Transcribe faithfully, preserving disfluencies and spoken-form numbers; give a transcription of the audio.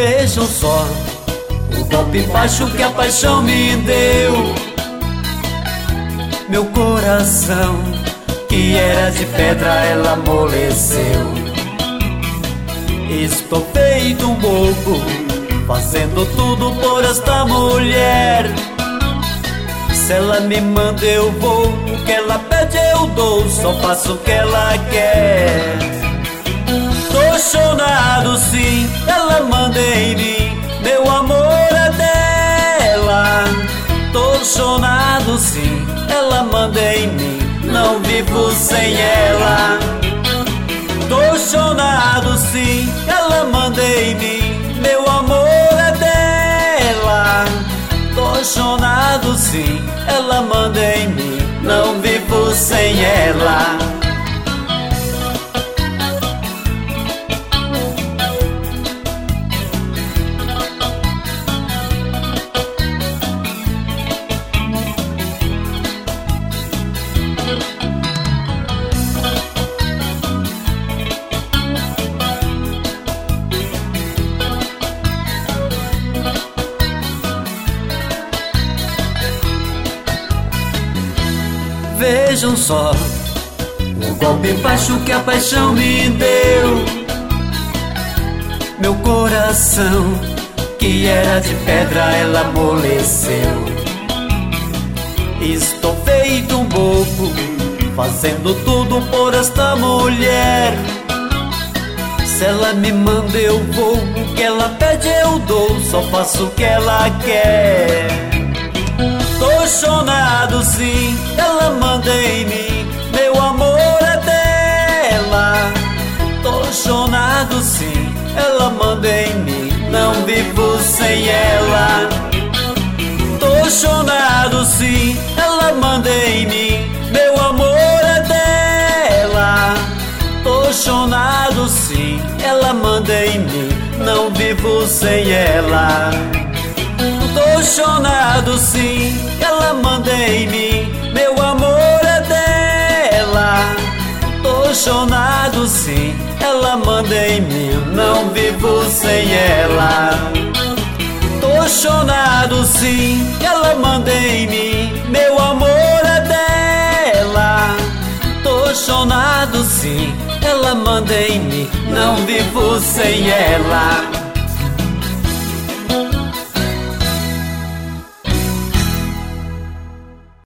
Vejam só o golpe baixo que a paixão me deu. Meu coração, que era de pedra, ela amoleceu. Estou feito um bobo, fazendo tudo por esta mulher. Se ela me manda eu vou, o que ela pede eu dou, só faço o que ela quer. Tô chonado sim, ela manda em mim, meu amor é dela. Tô chonado sim, ela manda em mim, não vivo sem ela. Tô chonado sim, ela manda em mim, meu amor é dela. Tô chonado sim, ela manda em mim, não vivo sem ela. Vejam só o golpe baixo que a paixão me deu. Meu coração, que era de pedra, ela amoleceu. Estou feito um bobo, fazendo tudo por esta mulher. Se ela me manda eu vou, o que ela pede eu dou, só faço o que ela quer. Tô chonado sim, ela manda em mim, meu amor é dela. Tô chonado sim, ela manda em mim, não vivo sem ela. Tô chonado sim, ela manda em mim, meu amor é dela. Tô chonado sim, ela manda em mim, não vivo sem ela. Tô chonado sim, ela manda em mim, meu amor é dela. Tô chonado sim, ela manda em mim, não vivo sem ela. Tô chonado sim, ela manda em mim, meu amor é dela. Tô chonado sim, ela manda em mim, não vivo sem ela.